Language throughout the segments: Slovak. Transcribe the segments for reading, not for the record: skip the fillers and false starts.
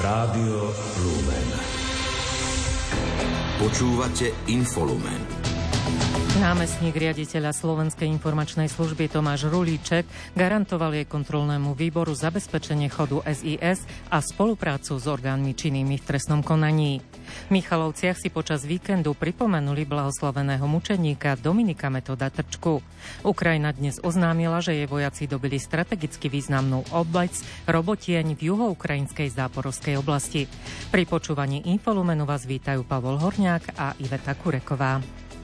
Rádio Lumen. Počúvate Infolumen. Námestník riaditeľa Slovenskej informačnej služby Tomáš Rulíček garantoval jej kontrolnému výboru zabezpečenie chodu SIS a spoluprácu s orgánmi činnými v trestnom konaní. V Michalovciach si počas víkendu pripomenuli blahoslaveného mučeníka Dominika Metoda Trčku. Ukrajina dnes oznámila, že jej vojaci dobili strategicky významnú obec Robotieň v juhoukrajinskej Záporovskej oblasti. Pri počúvaní Infolumenu vás vítajú Pavol Horňák a Iveta Kureková.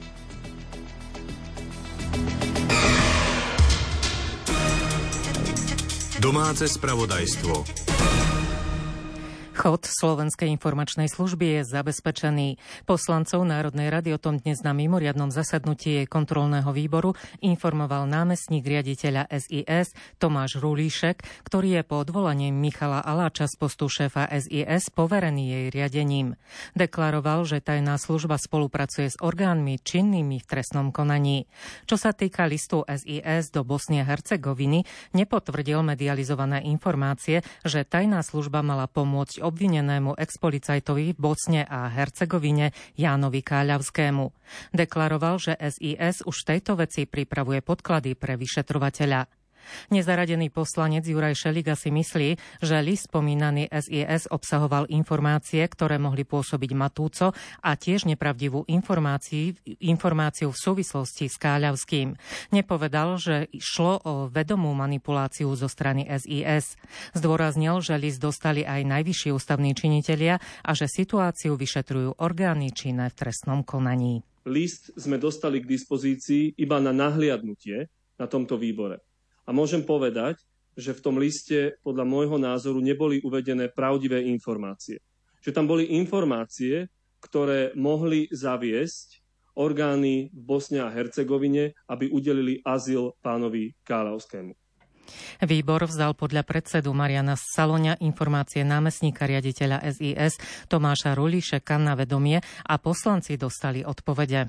Domáce spravodajstvo. Chod Slovenskej informačnej služby je zabezpečený. Poslancov Národnej rady o tom dnes na mimoriadnom zasadnutí jej kontrolného výboru informoval námestník riaditeľa SIS Tomáš Rulíšek, ktorý je po odvolaní Michala Aláča z postu šéfa SIS poverený jej riadením. Deklaroval, že tajná služba spolupracuje s orgánmi činnými v trestnom konaní. Čo sa týka listu SIS do Bosny a Hercegoviny, nepotvrdil medializované informácie, že tajná služba mala pomôcť obvinenému expolicajtovi v Bosne a Hercegovine Jánovi Káľavskému. Deklaroval, že SIS už v tejto veci pripravuje podklady pre vyšetrovateľa. Nezaradený poslanec Juraj Šeliga si myslí, že list spomínaný SIS obsahoval informácie, ktoré mohli pôsobiť matúco a tiež nepravdivú informáciu v súvislosti s Káľavským. Nepovedal, že šlo o vedomú manipuláciu zo strany SIS. Zdôraznil, že list dostali aj najvyšší ústavní činitelia a že situáciu vyšetrujú orgány činné v trestnom konaní. List sme dostali k dispozícii iba na nahliadnutie na tomto výbore. A môžem povedať, že v tom liste podľa môjho názoru neboli uvedené pravdivé informácie. Že tam boli informácie, ktoré mohli zaviesť orgány v Bosne a Hercegovine, aby udelili azyl pánovi Káľavskému. Výbor vzal podľa predsedu Mariana Saloňa informácie námestníka riaditeľa SIS Tomáša Rulíšeka na vedomie a poslanci dostali odpovede.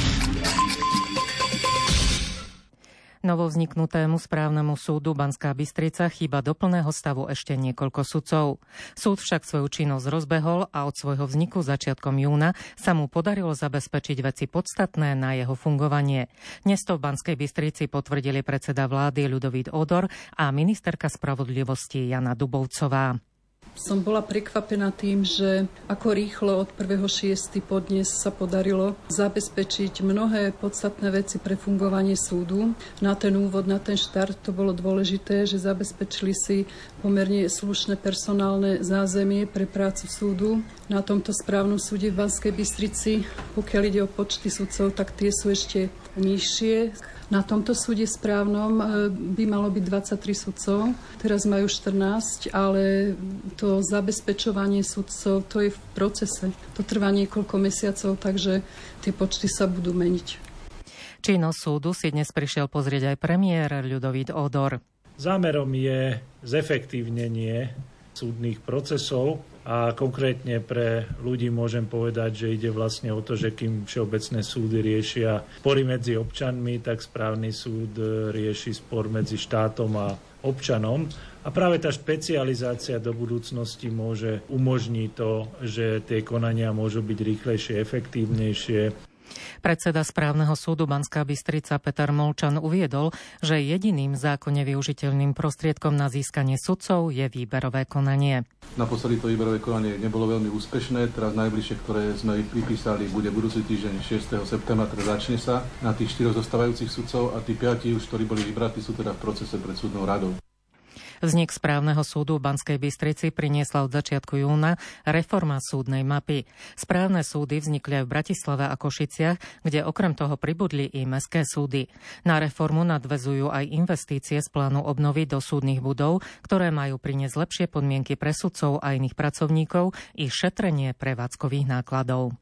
Novovzniknutému správnemu súdu Banská Bystrica chýba do plného stavu ešte niekoľko sudcov. Súd však svoju činnosť rozbehol a od svojho vzniku začiatkom júna sa mu podarilo zabezpečiť veci podstatné na jeho fungovanie. Dnes to v Banskej Bystrici potvrdili predseda vlády Ľudovít Ódor a ministerka spravodlivosti Jana Dubovcová. Som bola prekvapená tým, že ako rýchlo od 1.6. podnes sa podarilo zabezpečiť mnohé podstatné veci pre fungovanie súdu. Na ten úvod, na ten štart to bolo dôležité, že zabezpečili si pomerne slušné personálne zázemie pre prácu súdu. Na tomto správnom súde v Banskej Bystrici, pokiaľ ide o počty sudcov, tak tie sú ešte nižšie. Na tomto súde správnom by malo byť 23 sudcov, teraz majú 14, ale to zabezpečovanie sudcov, to je v procese. To trvá niekoľko mesiacov, takže tie počty sa budú meniť. Činnosť súdu si dnes prišiel pozrieť aj premiér Ľudovít Ódor. Zámerom je zefektívnenie súdnych procesov a konkrétne pre ľudí môžem povedať, že ide vlastne o to, že kým všeobecné súdy riešia spory medzi občanmi, tak správny súd rieši spor medzi štátom a občanom. A práve tá špecializácia do budúcnosti môže umožniť to, že tie konania môžu byť rýchlejšie, efektívnejšie. Predseda správneho súdu Banská Bystrica Peter Molčan uviedol, že jediným zákonne využiteľným prostriedkom na získanie sudcov je výberové konanie. Naposledy to výberové konanie nebolo veľmi úspešné, teraz najbližšie, ktoré sme vypísali, bude budúci týždeň 6. septembra, teda začne sa na tých 4 zostávajúcich sudcov a tí 5 už, ktorí boli vybratí, sú teda v procese pred súdnou radou. Vznik správneho súdu v Banskej Bystrici priniesla od začiatku júna reforma súdnej mapy. Správne súdy vznikli aj v Bratislave a Košiciach, kde okrem toho pribudli i mestské súdy. Na reformu nadväzujú aj investície z plánu obnovy do súdnych budov, ktoré majú priniesť lepšie podmienky pre sudcov a iných pracovníkov i šetrenie prevádzkových nákladov.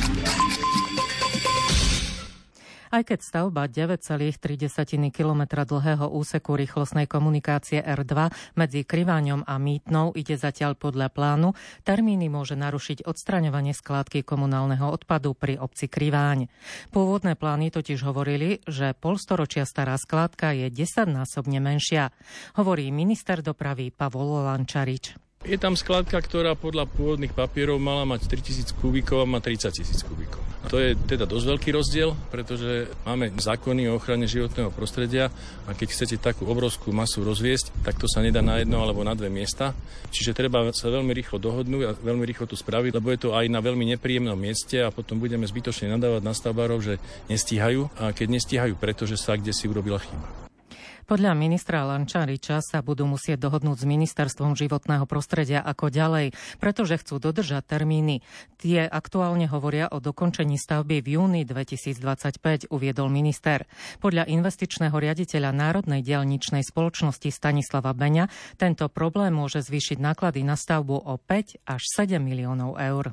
Aj keď stavba 9,3 km dlhého úseku rýchlostnej komunikácie R2 medzi Kriváňom a Mýtnou ide zatiaľ podľa plánu, termíny môže narušiť odstraňovanie skládky komunálneho odpadu pri obci Kriváň. Pôvodné plány totiž hovorili, že polstoročia stará skládka je 10-násobne menšia, hovorí minister dopravy Pavol Lančarič. Je tam skladka, ktorá podľa pôvodných papierov mala mať 3000 kubíkov a má 30 000 kubíkov. To je teda dosť veľký rozdiel, pretože máme zákony o ochrane životného prostredia a keď chcete takú obrovskú masu rozviesť, tak to sa nedá na jedno alebo na dve miesta. Čiže treba sa veľmi rýchlo dohodnúť a veľmi rýchlo to spraviť, lebo je to aj na veľmi nepríjemnom mieste a potom budeme zbytočne nadávať na stavbárov, že nestíhajú, a keď nestíhajú, pretože sa kdesi urobila chyba. Podľa ministra Lančariča sa budú musieť dohodnúť s Ministerstvom životného prostredia ako ďalej, pretože chcú dodržať termíny. Tie aktuálne hovoria o dokončení stavby v júni 2025, uviedol minister. Podľa investičného riaditeľa Národnej diaľničnej spoločnosti Stanislava Beňa tento problém môže zvýšiť náklady na stavbu o 5 až 7 miliónov eur.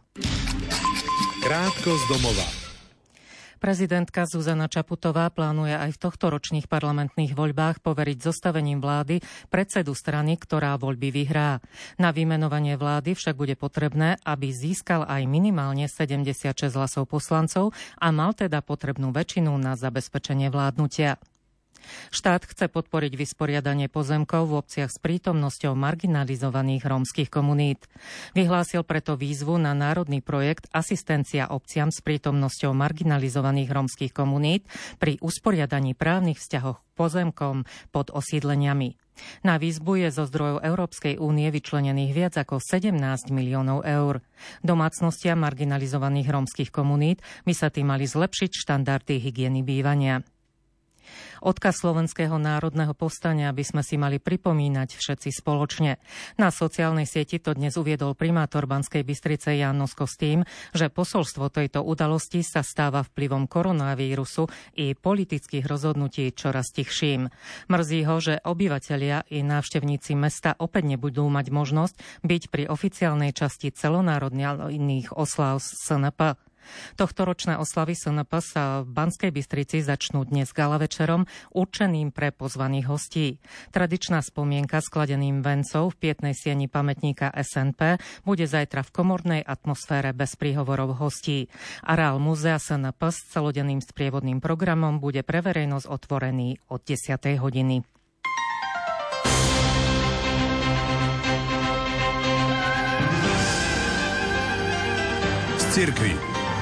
Krátko z domova. Prezidentka Zuzana Čaputová plánuje aj v tohtoročných parlamentných voľbách poveriť zostavením vlády predsedu strany, ktorá voľby vyhrá. Na vymenovanie vlády však bude potrebné, aby získal aj minimálne 76 hlasov poslancov a mal teda potrebnú väčšinu na zabezpečenie vládnutia. Štát chce podporiť vysporiadanie pozemkov v obciach s prítomnosťou marginalizovaných rómskych komunít. Vyhlásil preto výzvu na národný projekt Asistencia obciam s prítomnosťou marginalizovaných rómskych komunít pri usporiadaní právnych vzťahov k pozemkom pod osídleniami. Na výzvu je zo zdrojov Európskej únie vyčlenených viac ako 17 miliónov eur. Domácnostiam marginalizovaných rómskych komunít by sa tým mali zlepšiť štandardy hygieny bývania. Odkaz Slovenského národného povstania by sme si mali pripomínať všetci spoločne. Na sociálnej sieti to dnes uviedol primátor Banskej Bystrice Ján Nosko s tým, že posolstvo tejto udalosti sa stáva vplyvom koronavírusu i politických rozhodnutí čoraz tichším. Mrzí ho, že obyvatelia i návštevníci mesta opäť nebudú mať možnosť byť pri oficiálnej časti celonárodných osláv SNP. Tohtoročné oslavy SNP sa v Banskej Bystrici začnú dnes gala večerom určeným pre pozvaných hostí. Tradičná spomienka skladeným vencov v pietnej sieni pamätníka SNP bude zajtra v komornej atmosfére bez príhovorov hostí. Areál múzea SNP s celodenným sprievodným programom bude pre verejnosť otvorený od 10. hodiny. Z cirkvi.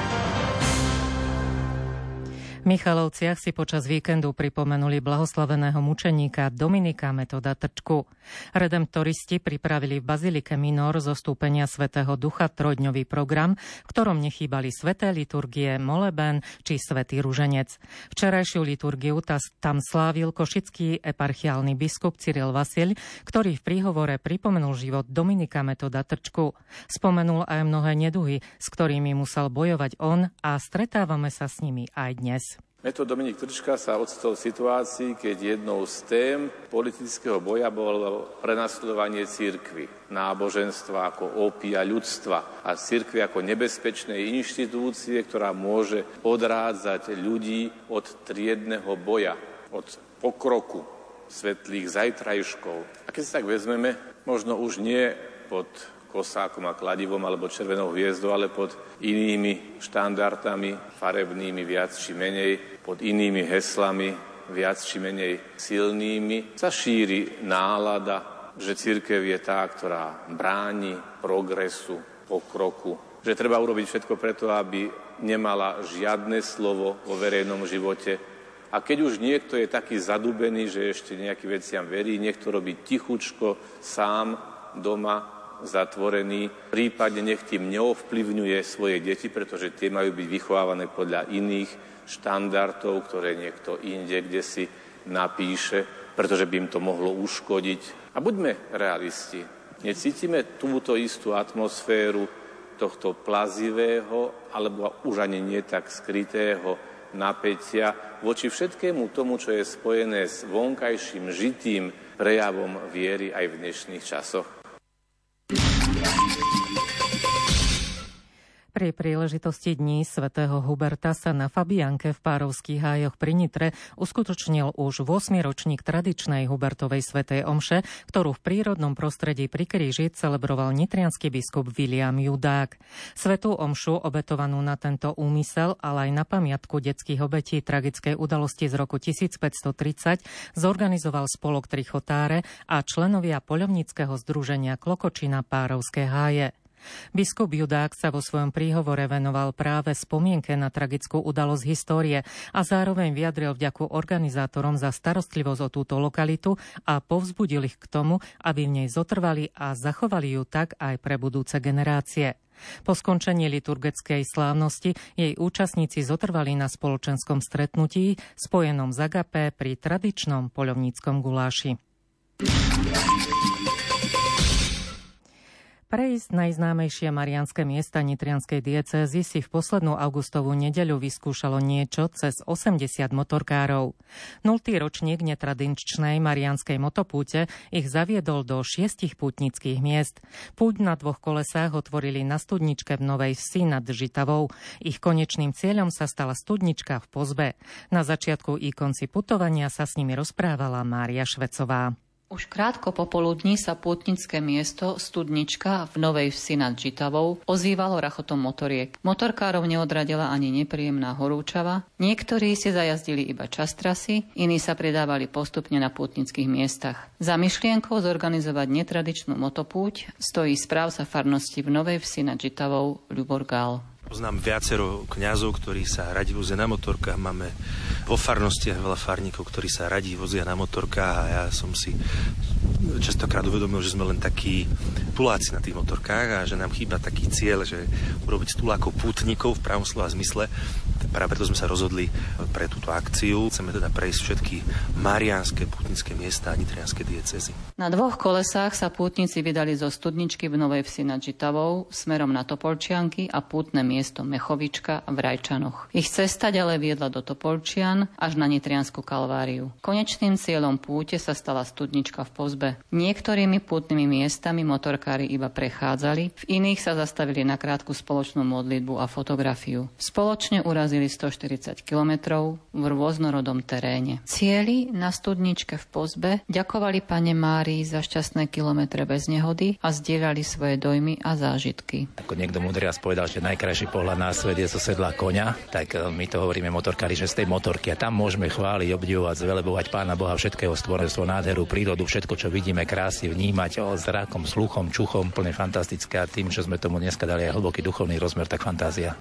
V Michalovciach si počas víkendu pripomenuli blahoslaveného mučeníka Dominika Metoda Trčku. Redemptoristi pripravili v Bazilike Minor zostúpenia Svätého Ducha trojdňový program, v ktorom nechýbali sväté liturgie, moleben či svätý ruženec. Včerajšiu liturgiu tam slávil košický eparchiálny biskup Cyril Vasil, ktorý v príhovore pripomenul život Dominika Metoda Trčku. Spomenul aj mnohé neduhy, s ktorými musel bojovať on, a stretávame sa s nimi aj dnes. Metod Dominik Trčka sa ocitol v situácii, keď jednou z tém politického boja bolo prenasledovanie cirkvi, náboženstva ako ópia ľudstva a cirkvi ako nebezpečnej inštitúcie, ktorá môže odrádzať ľudí od triedneho boja, od pokroku svetlých zajtrajškov. A keď sa tak vezmeme, možno už nie pod kosákom a kladivom alebo červenou hviezdou, ale pod inými štandardami, farebnými viac či menej, pod inými heslami, viac či menej silnými, sa šíri nálada, že cirkev je tá, ktorá bráni progresu, pokroku, že treba urobiť všetko preto, aby nemala žiadne slovo vo verejnom živote. A keď už niekto je taký zadubený, že ešte nejakým veciam verí, niekto robí tichučko, sám, doma, zatvorený, prípadne nech tým neovplyvňuje svoje deti, pretože tie majú byť vychovávané podľa iných štandardov, ktoré niekto inde kdesi napíše, pretože by im to mohlo uškodiť. A buďme realisti. Necítime túto istú atmosféru tohto plazivého, alebo už ani nie tak skrytého napätia voči všetkému tomu, čo je spojené s vonkajším žitým prejavom viery aj v dnešných časoch. Pri príležitosti Dní svätého Huberta sa na Fabianke v Párovských hájoch pri Nitre uskutočnil už 8. ročník tradičnej Hubertovej svätej omše, ktorú v prírodnom prostredí pri kríži celebroval nitriansky biskup Viliam Judák. Svätú omšu obetovanú na tento úmysel, ale aj na pamiatku detských obetí tragickej udalosti z roku 1530 zorganizoval spolok Trichotáre a členovia poľovníckeho združenia Klokočina Párovské háje. Biskup Judák sa vo svojom príhovore venoval práve spomienke na tragickú udalosť histórie a zároveň vyjadril vďaku organizátorom za starostlivosť o túto lokalitu a povzbudil ich k tomu, aby v nej zotrvali a zachovali ju tak aj pre budúce generácie. Po skončení liturgickej slávnosti jej účastníci zotrvali na spoločenskom stretnutí spojenom z agapé pri tradičnom poľovníckom guláši. Prejsť najznámejšie mariánske miesta nitrianskej diecézy si v poslednú augustovú nedeľu vyskúšalo niečo cez 80 motorkárov. 0. ročník netradičnej mariánskej motopúte ich zaviedol do 6 pútnických miest. Púť na 2 kolesách otvorili na studničke v Novej Vsi nad Žitavou. Ich konečným cieľom sa stala studnička v Pozbe. Na začiatku i konci putovania sa s nimi rozprávala Mária Švecová. Už krátko popoludní sa pútnické miesto Studnička v Novej Vsi nad Žitavou ozývalo rachotom motoriek. Motorkárov neodradila ani nepríjemná horúčava. Niektorí si zajazdili iba čas trasy, iní sa pridávali postupne na pútnických miestach. Za myšlienkou zorganizovať netradičnú motopúť stojí správca farnosti v Novej Vsi nad Žitavou Ľubor Gál. Poznám viacero kňazov, ktorí sa radi vozia na motorkách. Máme vo farnostiach veľa farníkov, ktorí sa radi vozia na motorkách a ja som si častokrát uvedomil, že sme len takí tuláci na tých motorkách a že nám chýba taký cieľ, že urobiť z tulákov pútnikov v pravom slova zmysle. Práve preto sme sa rozhodli pre túto akciu. Chceme teda prejsť všetky mariánske pútnické miesta a nitrianske diecézy. Na 2 kolesách sa pútnici vydali zo Studničky v Novej Vsi nad Žitavou smerom na Topolčianky a pútne miesto Mechovička v Rajčanoch. Ich cesta ďalej viedla do Topolčian až na Nitriansku Kalváriu. Konečným cieľom púte sa stala Studnička v Pozbe. Niektorými pútnymi miestami motorkári iba prechádzali, v iných sa zastavili na krátku spoločnú modlitbu a fotografiu. Spoločne urazili 140 kilometrov v rôznorodom teréne. Cieli na Studničke v Pozbe ďakovali pane Márii za šťastné kilometre bez nehody a zdieľali svoje dojmy a zážitky. Ako niekto múdriac povedal, že najkrajší pohľad na svet je zo sedla koňa, tak my to hovoríme motorkári, že z tej motorky a tam môžeme chváliť, obdivovať, zvelebovať Pána Boha, všetkého stvorenstvo, nádheru, prírodu, všetko, čo vidíme krásne, vnímať zrakom, sluchom, čuchom, plne fantastické a tým, že sme tomu dneska dali aj hlboký duchovný rozmer, tak fantázia.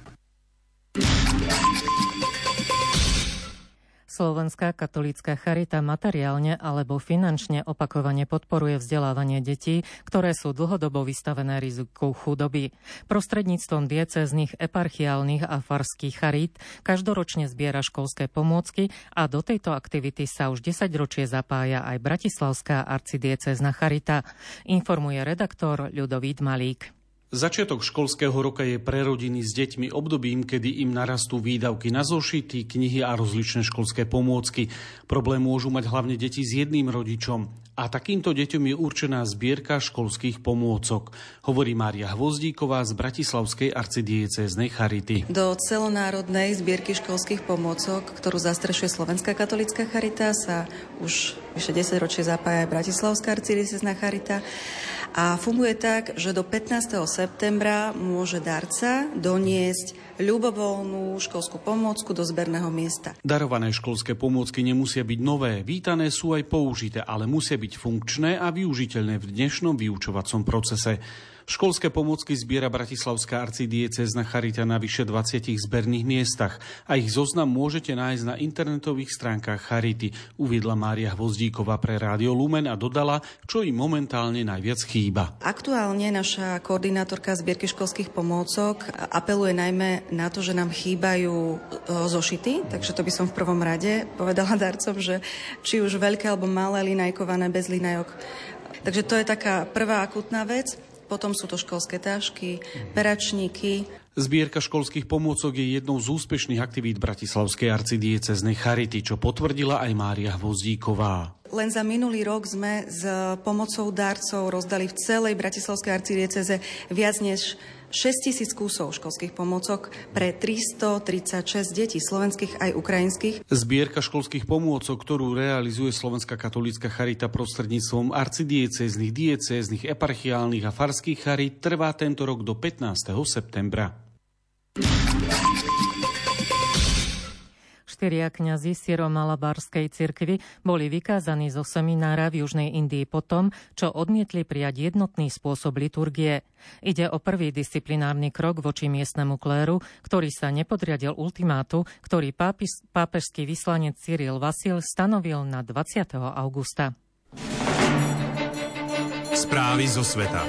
Slovenská katolícka charita materiálne alebo finančne opakovane podporuje vzdelávanie detí, ktoré sú dlhodobo vystavené riziku chudoby. Prostredníctvom diecéznych, eparchiálnych a farských charít každoročne zbiera školské pomôcky a do tejto aktivity sa už 10 ročie zapája aj Bratislavská arcidiecézna charita, informuje redaktor Ľudovít Malík. Začiatok školského roka je pre rodiny s deťmi obdobím, kedy im narastú výdavky na zošity, knihy a rozličné školské pomôcky. Problém môžu mať hlavne deti s jedným rodičom. A takýmto deťom je určená zbierka školských pomôcok, hovorí Mária Hvozdíková z Bratislavskej arcidiecéznej charity. Do celonárodnej zbierky školských pomôcok, ktorú zastrešuje Slovenská katolícka charita, sa už vyše 10 ročie zapája Bratislavská arcidiecézna charita. A funguje tak, že do 15. septembra môže darca doniesť ľubovoľnú školskú pomôcku do zberného miesta. Darované školské pomôcky nemusia byť nové, vítané sú aj použité, ale musia byť funkčné a využiteľné v dnešnom vyučovacom procese. Školské pomôcky zbiera Bratislavská arcidiecézna charita na vyše 20 zberných miestach a ich zoznam môžete nájsť na internetových stránkach charity, uviedla Mária Hvozdíková pre Rádio Lumen a dodala, čo im momentálne najviac chýba. Aktuálne naša koordinátorka zbierky školských pomôcok apeluje najmä na to, že nám chýbajú zošity, takže to by som v prvom rade povedala darcom, že či už veľké alebo malé linajkované bez linajok. Takže to je taká prvá akutná vec. Potom sú to školské tášky, peračníky. Zbierka školských pomôcok je jednou z úspešných aktivít Bratislavskej arcidiecéznej charity, čo potvrdila aj Mária Hvozdíková. len za minulý rok sme s pomocou darcov rozdali v celej bratislavskej arcidiecéze viac než 6 000 kusov školských pomôcok pre 336 detí, slovenských aj ukrajinských. Zbierka školských pomôcok, ktorú realizuje Slovenská katolícka charita prostredníctvom arcidiecéznych, diecéznych, eparchiálnych a farských charít, trvá tento rok do 15. septembra. 4 kňazi Syro-Malabarskej cirkvi boli vykázaní zo seminára v Južnej Indii po tom, čo odmietli prijať jednotný spôsob liturgie. Ide o prvý disciplinárny krok voči miestnemu kléru, ktorý sa nepodriadil ultimátu, ktorý pápežský vyslanec Cyril Vasil stanovil na 20. augusta. Správy zo sveta.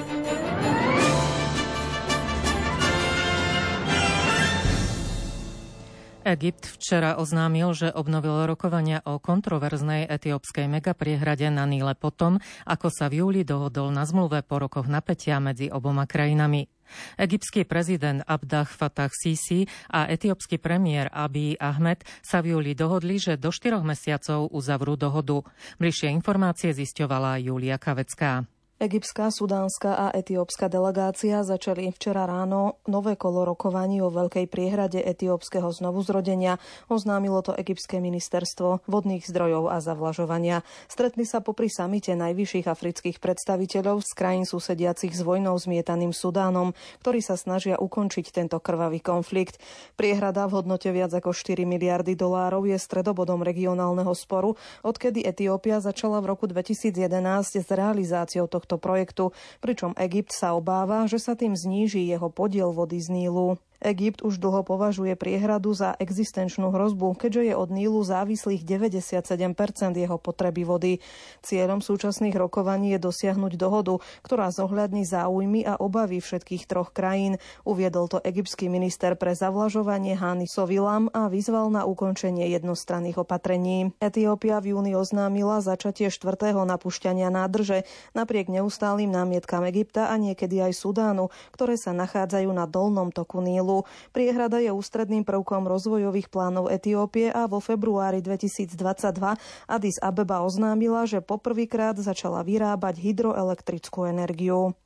Egypt včera oznámil, že obnovil rokovania o kontroverznej etiópskej megapriehrade na Níle potom, ako sa v júli dohodol na zmluve po rokoch napätia medzi oboma krajinami. Egyptský prezident Abdel Fattah Sisi a etiópsky premiér Abiy Ahmed sa v júli dohodli, že do 4 mesiacov uzavrú dohodu. Bližšie informácie zisťovala Júlia Kavecká. Egyptská, sudánska a etiópska delegácia začali včera ráno nové kolo rokovaní o veľkej priehrade etiópskeho znovuzrodenia, oznámilo to egyptské ministerstvo vodných zdrojov a zavlažovania. Stretli sa popri samite najvyšších afrických predstaviteľov z krajín susediacich s vojnou zmietaným Sudánom, ktorí sa snažia ukončiť tento krvavý konflikt. Priehrada v hodnote viac ako 4 miliardy dolárov je stredobodom regionálneho sporu, odkedy Etiópia začala v roku 2011 s realizáciou tohto projektu, pričom Egypt sa obáva, že sa tým zníži jeho podiel vody z Nílu. Egypt už dlho považuje priehradu za existenčnú hrozbu, keďže je od Nílu závislých 97% jeho potreby vody. Cieľom súčasných rokovaní je dosiahnuť dohodu, ktorá zohľadní záujmy a obavy všetkých troch krajín. Uviedol to egyptský minister pre zavlažovanie Hani Sovilam a vyzval na ukončenie jednostranných opatrení. Etiópia v júni oznámila začatie 4. napúšťania nádrže, napriek neustálym námietkam Egypta a niekedy aj Sudánu, ktoré sa nachádzajú na dolnom toku Nílu. Priehrada je ústredným prvkom rozvojových plánov Etiópie a vo februári 2022 Addis Abeba oznámila, že poprvýkrát začala vyrábať hydroelektrickú energiu.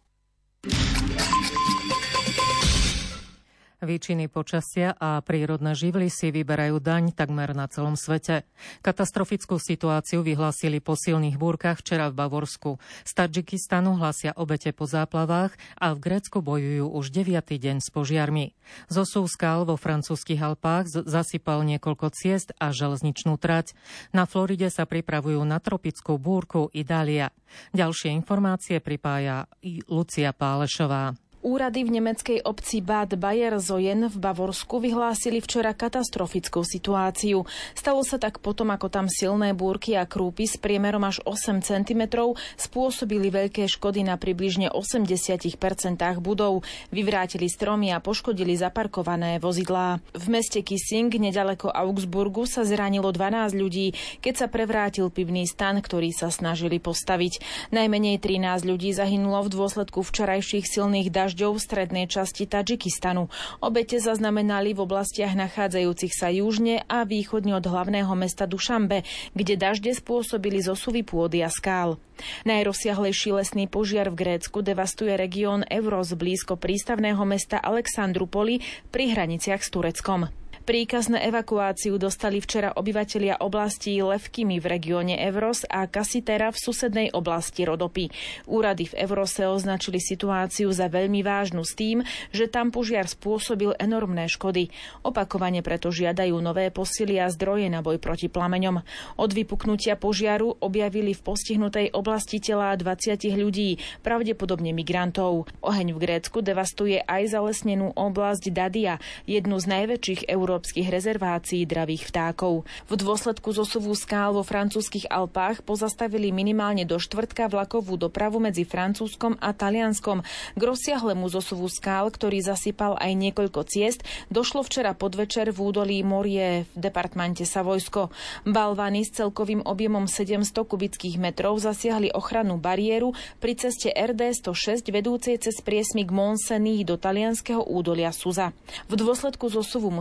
Výčiny počasia a prírodné živly si vyberajú daň takmer na celom svete. Katastrofickú situáciu vyhlásili po silných búrkach včera v Bavorsku. Z Tadžikistanu hlásia obete po záplavách a v Grécku bojujú už 9. deň s požiarmi. Zosúv skál vo francúzskych Alpách zasypal niekoľko ciest a železničnú trať. Na Floride sa pripravujú na tropickú búrku Idalia. Ďalšie informácie pripája Lucia Pálešová. Úrady v nemeckej obci Bad Bayersoien v Bavorsku vyhlásili včera katastrofickú situáciu. Stalo sa tak potom, ako tam silné búrky a krúpy s priemerom až 8 cm spôsobili veľké škody na približne 80% budov. Vyvrátili stromy a poškodili zaparkované vozidlá. V meste Kissing, nedaleko Augsburgu, sa zranilo 12 ľudí, keď sa prevrátil pivný stan, ktorý sa snažili postaviť. Najmenej 13 ľudí zahynulo v dôsledku včerajších silných dažďov v strednej časti Tadžikistanu. Obete zaznamenali v oblastiach nachádzajúcich sa južne a východne od hlavného mesta Dušanbe, kde dažde spôsobili zosuvy pôdy a skál. Najrozsiahlejší lesný požiar v Grécku devastuje región Evros blízko prístavného mesta Alexandrupoli pri hraniciach s Tureckom. Príkaz na evakuáciu dostali včera obyvatelia oblastí Levkimi v regióne Evros a Kasitera v susednej oblasti Rodopy. Úrady v Evrose označili situáciu za veľmi vážnu s tým, že tam požiar spôsobil enormné škody. Opakovane preto žiadajú nové posily a zdroje na boj proti plameňom. Od vypuknutia požiaru objavili v postihnutej oblasti telá 20 ľudí, pravdepodobne migrantov. Oheň v Grécku devastuje aj zalesnenú oblasť Dadia, jednu z najväčších európskych rezervácií dravých vtákov. V dôsledku zosuvu skál vo francúzskych Alpách pozastavili minimálne do štvrtka vlakovú dopravu medzi Francúzskom a Talianskom. K rozsiahlemu zosuvu skál, ktorý zasypal aj niekoľko ciest, došlo včera podvečer v údolí Morie v departmente Savojsko. Balvany s celkovým objemom 700 kubických metrov zasiahli ochrannú bariéru pri ceste RD 106 vedúcej cez priesmik Moncenis do talianskeho údolia Suza. V dôsledku zosuvu museli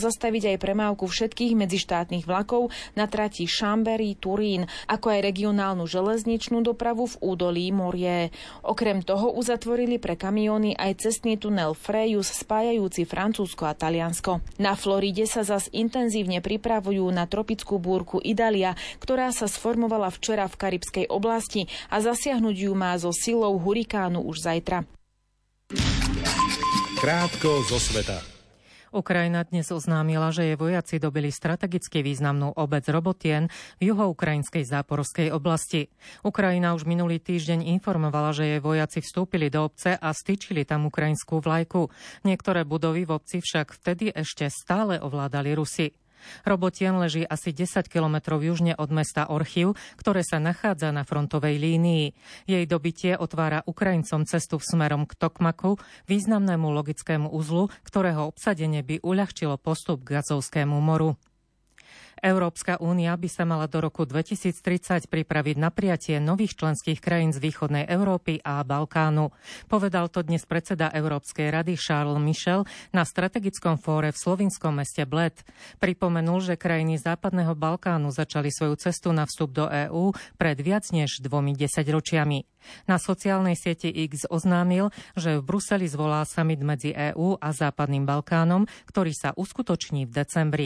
pozastaviť aj premávku všetkých medzištátnych vlakov na trati Chambéry-Turín, ako aj regionálnu železničnú dopravu v údolí Morie. Okrem toho uzatvorili pre kamióny aj cestný tunel Frejus spájajúci Francúzsko a Taliansko. Na Floride sa zas intenzívne pripravujú na tropickú búrku Idalia, ktorá sa sformovala včera v karibskej oblasti a zasiahnuť ju má so silou hurikánu už zajtra. Krátko zo sveta. Ukrajina dnes oznámila, že jej vojaci dobili strategicky významnú obec Robotien v juhoukrajinskej Záporovskej oblasti. Ukrajina už minulý týždeň informovala, že jej vojaci vstúpili do obce a stýčili tam ukrajinskú vlajku. Niektoré budovy v obci však vtedy ešte stále ovládali Rusi. Robotien leží asi 10 kilometrov južne od mesta Orchiv, ktoré sa nachádza na frontovej línii. Jej dobitie otvára Ukrajincom cestu v smerom k Tokmaku, významnému logickému uzlu, ktorého obsadenie by uľahčilo postup k Azovskému moru. Európska únia by sa mala do roku 2030 pripraviť na prijatie nových členských krajín z východnej Európy a Balkánu. Povedal to dnes predseda Európskej rady Charles Michel na strategickom fóre v slovinskom meste Bled. Pripomenul, že krajiny západného Balkánu začali svoju cestu na vstup do EÚ pred viac než 2 desaťročiami. Na sociálnej sieti X oznámil, že v Bruseli zvolá summit medzi EÚ a západným Balkánom, ktorý sa uskutoční v decembri.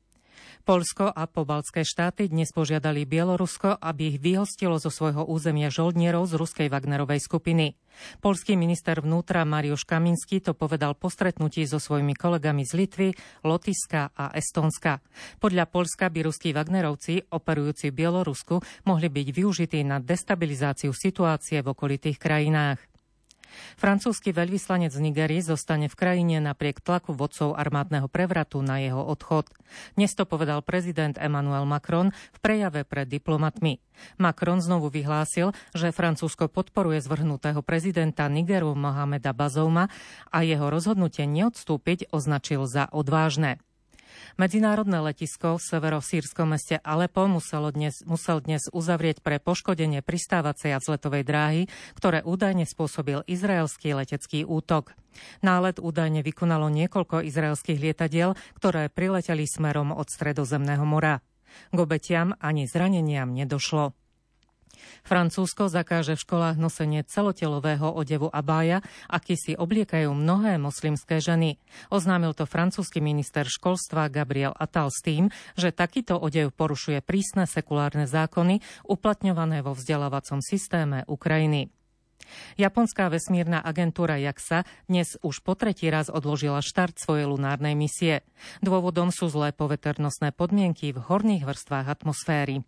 Poľsko a pobaltské štáty dnes požiadali Bielorusko, aby ich vyhostilo zo svojho územia žoldnierov z ruskej Wagnerovej skupiny. Poľský minister vnútra Mariusz Kaminský to povedal po stretnutí so svojimi kolegami z Litvy, Lotyšska a Estónska. Podľa Poľska by ruskí Wagnerovci, operujúci v Bielorusku, mohli byť využití na destabilizáciu situácie v okolitých krajinách. Francúzsky veľvyslanec z Nigérie zostane v krajine napriek tlaku vodcov armádneho prevratu na jeho odchod. Dnes to povedal prezident Emmanuel Macron v prejave pred diplomatmi. Macron znovu vyhlásil, že Francúzsko podporuje zvrhnutého prezidenta Nigeru Mohameda Bazouma a jeho rozhodnutie neodstúpiť označil za odvážne. Medzinárodné letisko v severosýrskom meste Alepo musel dnes uzavrieť pre poškodenie pristávacej a vzletovej dráhy, ktoré údajne spôsobil izraelský letecký útok. Nálet údajne vykonalo niekoľko izraelských lietadiel, ktoré prileteli smerom od Stredozemného mora. K obetiam ani zraneniam nedošlo. Francúzsko zakáže v školách nosenie celotelového odevu abája, aký si obliekajú mnohé moslimské ženy. Oznámil to francúzsky minister školstva Gabriel Attal s tým, že takýto odev porušuje prísne sekulárne zákony uplatňované vo vzdelávacom systéme Ukrajiny. Japonská vesmírna agentúra JAXA dnes už po tretí raz odložila štart svojej lunárnej misie. Dôvodom sú zlé poveternostné podmienky v horných vrstvách atmosféry.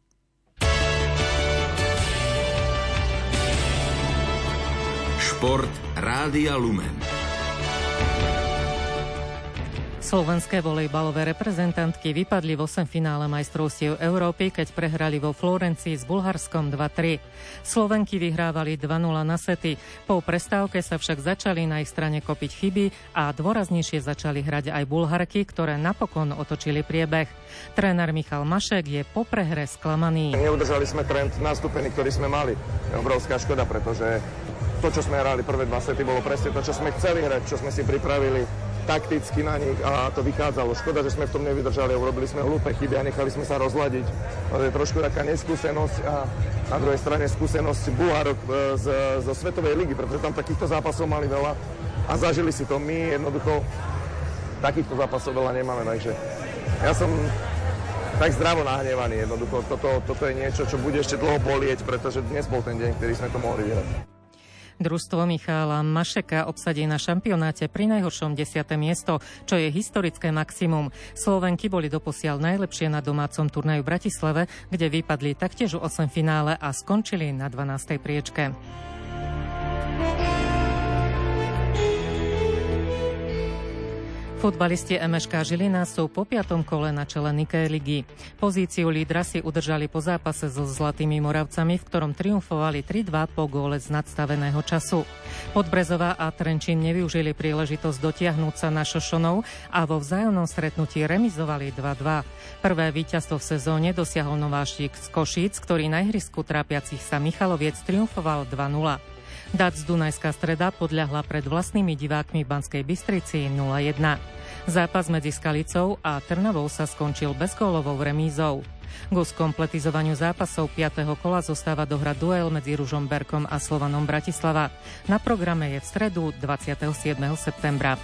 Šport Rádia Lumen. Slovenské volejbalové reprezentantky vypadli v 8 finále majstrovstiev Európy, keď prehrali vo Florencii s Bulharskom 2-3. Slovenky vyhrávali 2-0 na sety. Po prestávke sa však začali na ich strane kopiť chyby a dôraznejšie začali hrať aj Bulharky, ktoré napokon otočili priebeh. Tréner Michal Mašek je po prehre sklamaný. Neudržali sme trend nastúpený, ktorý sme mali. Je obrovská škoda, pretože to, čo sme hrali prvé 2 sety, bolo presne to, čo sme chceli hrať, čo sme si pripravili takticky na nich a to vychádzalo. Škoda, že sme v tom nevydržali a urobili sme hlúpe chyby a nechali sme sa rozladiť. To je trošku taká neskúsenosť a na druhej strane skúsenosť Bulharok zo Svetovej ligy, pretože tam takýchto zápasov mali veľa a zažili si to. My jednoducho takýchto zápasov veľa nemáme, takže ja som tak zdravo nahnevaný. Jednoducho toto je niečo, čo bude ešte dlho bolieť, pretože dnes bol ten deň, ktorý sme to mohli vyhrať. Družstvo Michala Mašeka obsadí na šampionáte pri najhoršom 10. miesto, čo je historické maximum. Slovenky boli doposiaľ najlepšie na domácom turnaji v Bratislave, kde vypadli taktiež v 8 finále a skončili na 12. priečke. Futbalisti MŠK Žilina sú po 5. kole na čele Nikkei ligy. Pozíciu lídra si udržali po zápase so Zlatými Moravcami, v ktorom triumfovali 3-2 po góle z nadstaveného času. Podbrezová a Trenčín nevyužili príležitosť dotiahnuť sa na Šošonov a vo vzájomnom stretnutí remizovali 2-2. Prvé víťazstvo v sezóne dosiahol novášik z Košíc, ktorý na ihrisku trápiacich sa Michaloviec triumfoval 2-0. Dac Dunajská Streda podľahla pred vlastnými divákmi v Banskej Bystrici 0-1. Zápas medzi Skalicou a Trnavou sa skončil bezgólovou remízou. Ku skompletizovaniu zápasov 5. kola zostáva dohrať duel medzi Ružomberkom a Slovanom Bratislava. Na programe je v stredu 27. septembra.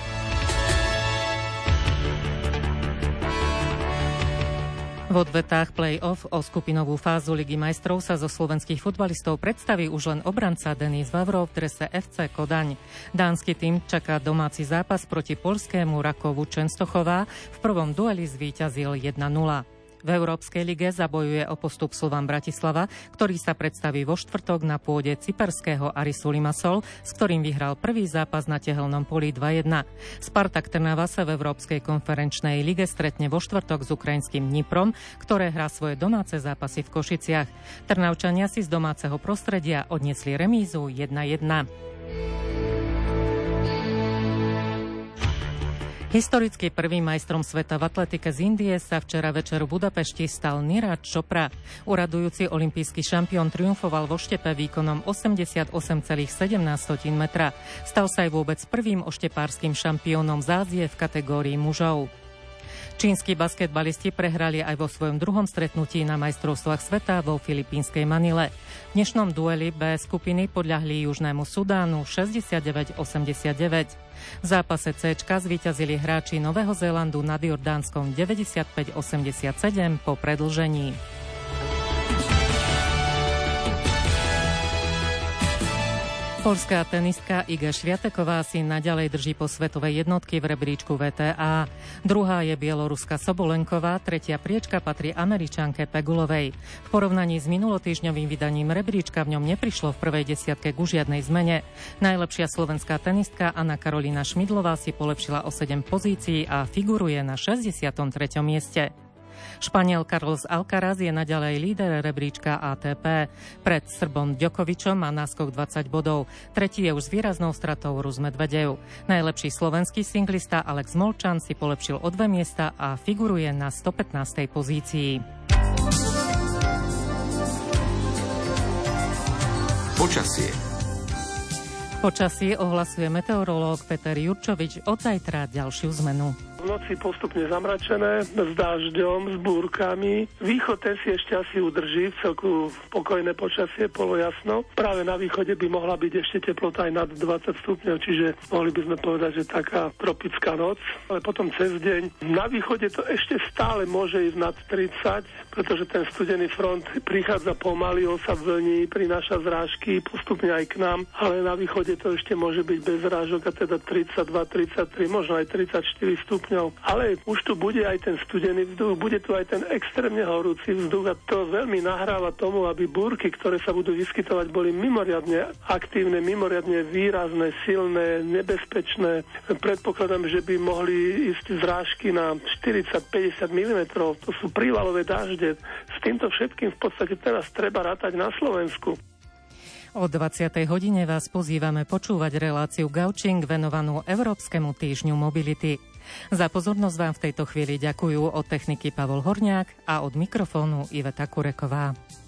V odvetách play-off o skupinovú fázu Ligy majstrov sa zo slovenských futbalistov predstaví už len obranca Denis Vavrov v drese FC Kodaň. Dánsky tým čaká domáci zápas proti poľskému Rakovu Čenstochová. V prvom dueli zvíťazil 1-0. V Európskej lige zabojuje o postup Slovan Bratislava, ktorý sa predstaví vo štvrtok na pôde cyperského Arisu Limassol, s ktorým vyhral prvý zápas na tehelnom poli 2-1. Spartak Trnava sa v Európskej konferenčnej lige stretne vo štvrtok s ukrajinským Dniprom, ktoré hrá svoje domáce zápasy v Košiciach. Trnavčania si z domáceho prostredia odniesli remízu 1-1. Historicky prvým majstrom sveta v atletike z Indie sa včera večer v Budapešti stal Niraj Chopra. Uradujúci olympijský šampión triumfoval vo štepe výkonom 88,17 metra. Stal sa aj vôbec prvým oštepárskym šampiónom z Ázie v kategórii mužov. Čínski basketbalisti prehrali aj vo svojom druhom stretnutí na majstrovstvách sveta vo filipínskej Manile. V dnešnom dueli B skupiny podľahli Južnému Sudánu 69-89. V zápase C zvíťazili hráči Nového Zélandu nad Jordánskom 95-87 po predĺžení. Poľská tenistka Iga Świąteková si naďalej drží po svetovej jednotky v rebríčku VTA. Druhá je bieloruská Sobolenková, tretia priečka patrí Američanke Pegulovej. V porovnaní s minulotýždňovým vydaním rebríčka v ňom neprišlo v prvej desiatke ku žiadnej zmene. Najlepšia slovenská tenistka Anna Karolína Šmidlová si polepšila o 7 pozícií a figuruje na 63. mieste. Španiel Carlos Alcaraz je naďalej líder rebríčka ATP. Pred Srbom Djokovičom má náskok 20 bodov. Tretí je už s výraznou stratou Rus Medvedev. Najlepší slovenský singlista Alex Molčan si polepšil o 2 miesta a figuruje na 115. pozícii. Počasie. Počasie ohlasuje meteorológ Peter Jurčovič od zajtra ďalšiu zmenu. V noci postupne zamračené, s dážďom, s búrkami. Východ ten si ešte asi udrží, celku pokojné počasie, polojasno. Práve na východe by mohla byť ešte teplota aj nad 20 stupňov, čiže mohli by sme povedať, že taká tropická noc. Ale potom cez deň na východe to ešte stále môže ísť nad 30, pretože ten studený front prichádza pomaly, on sa vlní, prináša zrážky postupne aj k nám, ale na východe to ešte môže byť bez zrážok, a teda 32, 33, možno aj 34 stupňov. Ale už tu bude aj ten studený vzduch, bude tu aj ten extrémne horúci vzduch a to veľmi nahráva tomu, aby búrky, ktoré sa budú vyskytovať, boli mimoriadne aktívne, mimoriadne výrazné, silné, nebezpečné. Predpokladám, že by mohli ísť zrážky na 40-50 mm. To sú prívalové dážde. S týmto všetkým v podstate teraz treba rátať na Slovensku. O 20. hodine vás pozývame počúvať reláciu Gaučing venovanú Európskemu týždňu mobility. Za pozornosť vám v tejto chvíli ďakujú od techniky Pavol Horniák a od mikrofónu Iveta Kureková.